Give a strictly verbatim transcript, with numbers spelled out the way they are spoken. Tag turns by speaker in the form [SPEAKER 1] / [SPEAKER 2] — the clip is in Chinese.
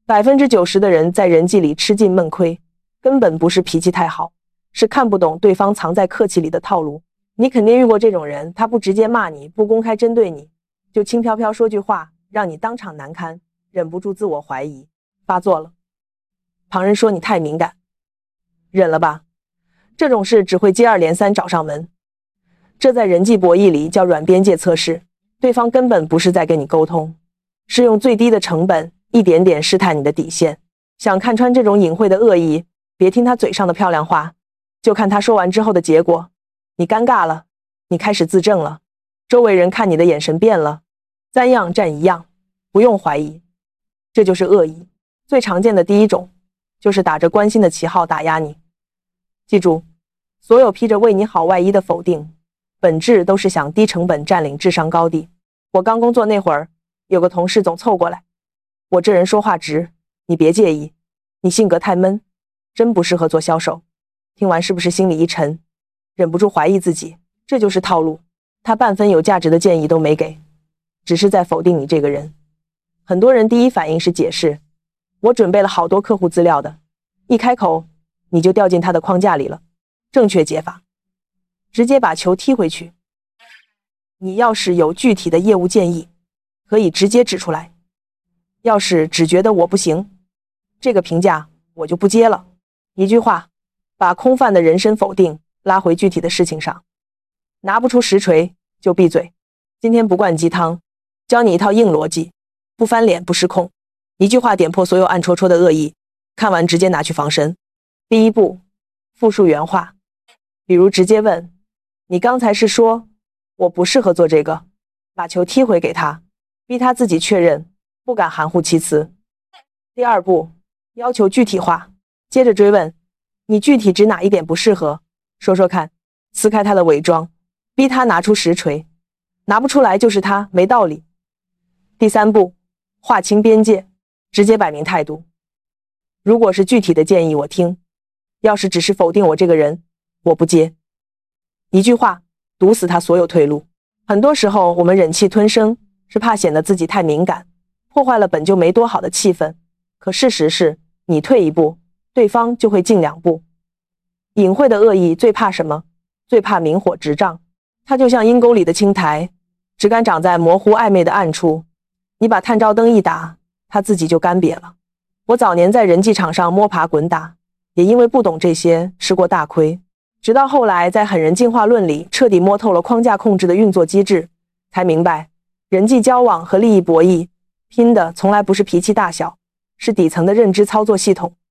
[SPEAKER 1] 百分之九十的人在人际里吃尽闷亏，根本不是脾气太好，是看不懂对方藏在客气里的套路。你肯定遇过这种人，他不直接骂你，不公开针对你，就轻飘飘说句话，让你当场难堪，忍不住自我怀疑，发作了。旁人说你太敏感，忍了吧，这种事只会接二连三找上门。这在人际博弈里叫软边界测试，对方根本不是在跟你沟通，是用最低的成本一点点试探你的底线。想看穿这种隐晦的恶意，别听他嘴上的漂亮话，就看他说完之后的结果。你尴尬了，你开始自证了，周围人看你的眼神变了，三样战一样，不用怀疑，这就是恶意。最常见的第一种，就是打着关心的旗号打压你。记住，所有披着为你好外衣的否定，本质都是想低成本占领智商高地。我刚工作那会儿，有个同事总凑过来，我这人说话直，你别介意，你性格太闷，真不适合做销售。听完是不是心里一沉，忍不住怀疑自己？这就是套路，他半分有价值的建议都没给，只是在否定你这个人。很多人第一反应是解释，我准备了好多客户资料的，一开口你就掉进他的框架里了。正确解法，直接把球踢回去。你要是有具体的业务建议，可以直接指出来，要是只觉得我不行，这个评价我就不接了。一句话，把空泛的人身否定拉回具体的事情上。拿不出实锤就闭嘴。今天不灌鸡汤，教你一套硬逻辑，不翻脸不失控，一句话点破所有暗戳戳的恶意，看完直接拿去防身。第一步，复述原话，比如直接问，你刚才是说我不适合做这个，把球踢回给他，逼他自己确认，不敢含糊其辞。第二步，要求具体化，接着追问，你具体指哪一点不适合，说说看，撕开他的伪装，逼他拿出实锤，拿不出来就是他没道理。第三步，划清边界，直接摆明态度。如果是具体的建议我听，要是只是否定我这个人，我不接。一句话堵死他所有退路。很多时候我们忍气吞声，是怕显得自己太敏感，破坏了本就没多好的气氛。可事实是，你退一步，对方就会进两步。隐晦的恶意最怕什么？最怕明火执仗。它就像阴沟里的青苔，只敢长在模糊暧昧的暗处，你把探照灯一打，它自己就干瘪了。我早年在人际场上摸爬滚打，也因为不懂这些吃过大亏，直到后来在狠人进化论里彻底摸透了框架控制的运作机制，才明白人际交往和利益博弈拼的从来不是脾气大小，是底层的认知操作系统。